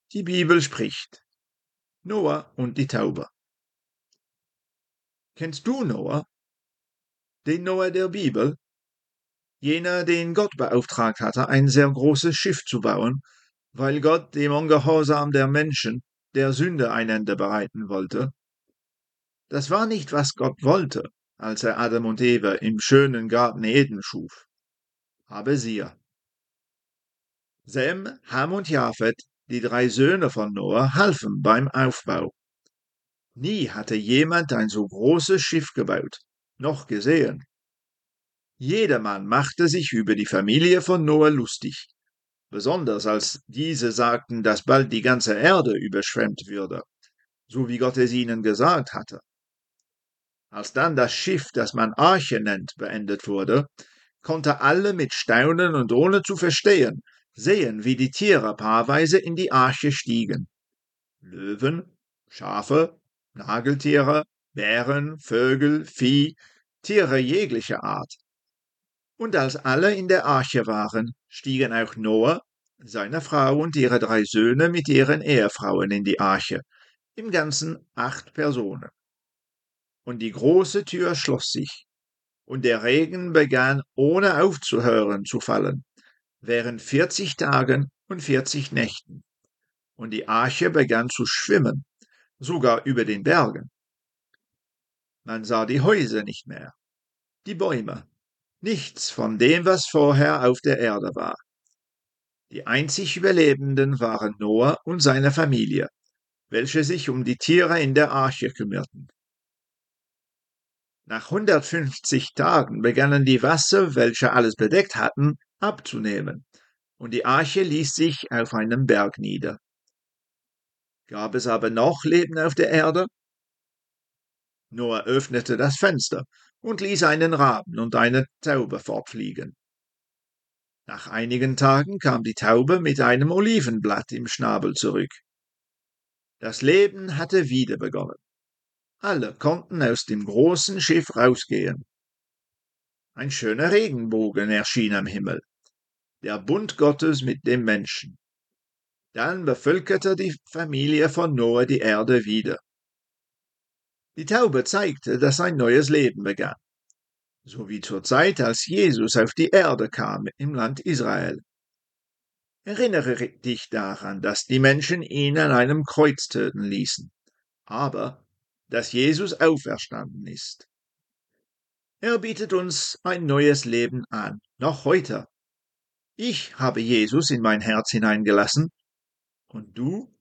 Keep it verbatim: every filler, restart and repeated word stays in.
Die Bibel spricht. Noah und die Taube. Kennst du Noah? Den Noah der Bibel? Jener, den Gott beauftragt hatte, ein sehr großes Schiff zu bauen, weil Gott dem Ungehorsam der Menschen, der Sünde, ein Ende bereiten wollte. Das war nicht, was Gott wollte, als er Adam und Eva im schönen Garten Eden schuf. Aber siehe. Sem, Ham und Japhet, die drei Söhne von Noah, halfen beim Aufbau. Nie hatte jemand ein so großes Schiff gebaut, noch gesehen. Jedermann machte sich über die Familie von Noah lustig, besonders als diese sagten, dass bald die ganze Erde überschwemmt würde, so wie Gott es ihnen gesagt hatte. Als dann das Schiff, das man Arche nennt, beendet wurde, konnte alle mit Staunen und ohne zu verstehen sehen, wie die Tiere paarweise in die Arche stiegen. Löwen, Schafe, Nageltiere, Bären, Vögel, Vieh, Tiere jeglicher Art. Und als alle in der Arche waren, stiegen auch Noah, seine Frau und ihre drei Söhne mit ihren Ehefrauen in die Arche, im Ganzen acht Personen. Und die große Tür schloss sich, und der Regen begann ohne aufzuhören zu fallen, während vierzig Tagen und vierzig Nächten. Und die Arche begann zu schwimmen, sogar über den Bergen. Man sah die Häuser nicht mehr, die Bäume, nichts von dem, was vorher auf der Erde war. Die einzig Überlebenden waren Noah und seine Familie, welche sich um die Tiere in der Arche kümmerten. Nach hundertfünfzig Tagen begannen die Wasser, welche alles bedeckt hatten, abzunehmen, und die Arche ließ sich auf einem Berg nieder. Gab es aber noch Leben auf der Erde? Noah öffnete das Fenster und ließ einen Raben und eine Taube fortfliegen. Nach einigen Tagen kam die Taube mit einem Olivenblatt im Schnabel zurück. Das Leben hatte wieder begonnen. Alle konnten aus dem großen Schiff rausgehen. Ein schöner Regenbogen erschien am Himmel, der Bund Gottes mit dem Menschen. Dann bevölkerte die Familie von Noah die Erde wieder. Die Taube zeigte, dass ein neues Leben begann, so wie zur Zeit, als Jesus auf die Erde kam im Land Israel. Erinnere dich daran, dass die Menschen ihn an einem Kreuz töten ließen, aber dass Jesus auferstanden ist. Er bietet uns ein neues Leben an, noch heute. Ich habe Jesus in mein Herz hineingelassen, und du?